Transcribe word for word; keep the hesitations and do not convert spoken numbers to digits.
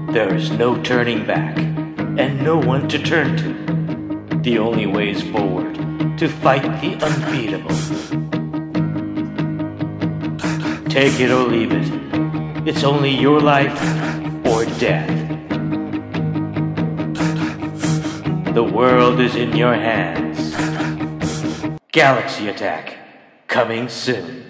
There is no turning back, and no one to turn to. The only way is forward, to fight the unbeatable. Take it or leave it. It's only your life or death. The world is in your hands. Galaxy Attack, coming soon.